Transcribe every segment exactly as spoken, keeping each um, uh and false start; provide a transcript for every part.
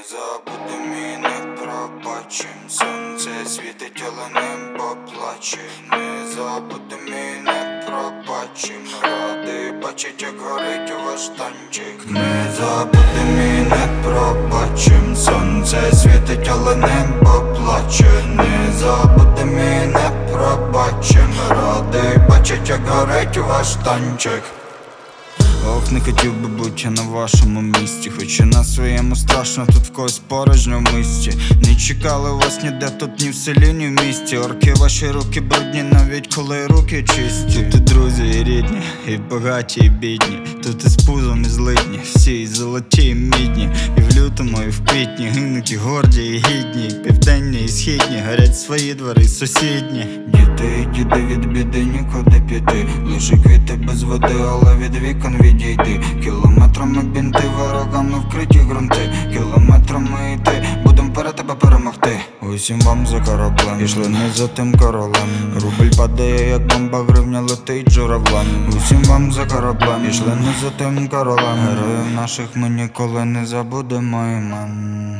забудемо і не пробачим. Сонце світить, але не поплаче. Не забудемо і не пробачим. Радий бачить, як горить ваш танчик. Не забудемо і не пробачим. Сонце світить, але не поплаче. Не забудемо і не пробачим. Радий бачить, як горить ваш танчик. Ох, не хотів би бути на вашому місці, хоч і на своєму страшно, тут в когось порожньо в місті. Не чекали вас ніде, тут ні в селі, ні в місті. Орки, ваші руки брудні, навіть коли руки чисті. Тут і друзі, і рідні, і багаті, і бідні. Тут і з пузом, і злидні, всі і золоті, і мідні. І в лютому, і в квітні гинуть і горді, і гідні. І південні, і східні, горять свої двори, і сусідні. Діти і діди, від біди нікуди піти. Лише квіти без води, але від вікон відійди. Кілометрами бінти, ворогами вкриті ґрунти. Кілометрами йти, будем перед тебе перемогти. Усім вам за кораблем, пішли не за тим королем. Рубль падає, як бомба, гривня летить журавлем. Усім вам за кораблем, пішли не за тим королем. Героїв наших ми ніколи не забудемо імен.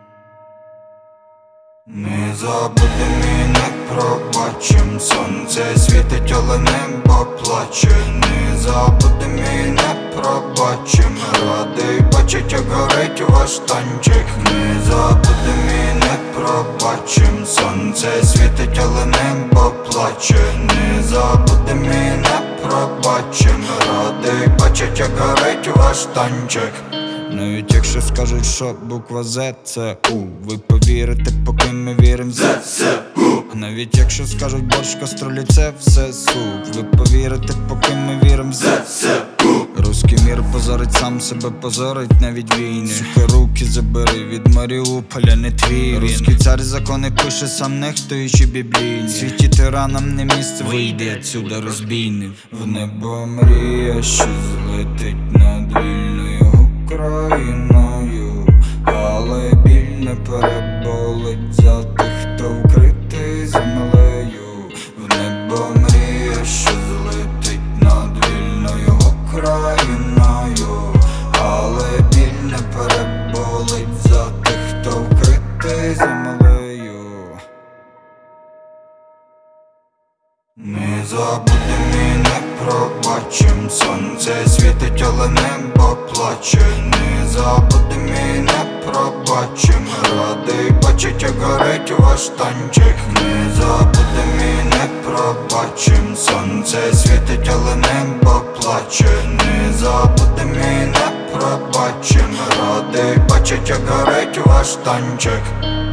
Не забудемо і не пробачим. Сонце світить, але небо плаче. Не забудемо і не пробачим. Радий бачить, як горить ваш танчик. Не забудемо і не пробачим. Сонце світить, але небо плаче. Не забудемо і не пробачим. Радий бачить, як горить ваш танчик. Навіть якщо скажуть, що буква З це У, ви повірите, поки ми вірим в Зе Се У. Навіть якщо скажуть борщ, каструлі, це все суп, ви повірите, поки ми вірим в Зе Се У. Руський мір позорить, сам себе позорить, навіть війни. Сука, руки забери, від Маріуполя не твій. Руський цар закони пише, сам нехтуючи біблійні. Світі тиранам не місце, вийди отсюда, розбійник. В небо мрія, що злетить над вільною Україною, але біль не переболить за тих, хто вкритий землею. В небо мрія, що злетить над вільною Україною, але біль не переболить за тих, хто вкритий землею. Не забудемо і не пробачим. Сонце світить, але небо плаче. Не забудемо і не пробачим. Радий бачить, як горить ваш танчик. Не забудемо і не пробачим. Сонце світить, але небо плаче. Не забудемо і не пробачим. Радий бачить, як горить ваш танчик.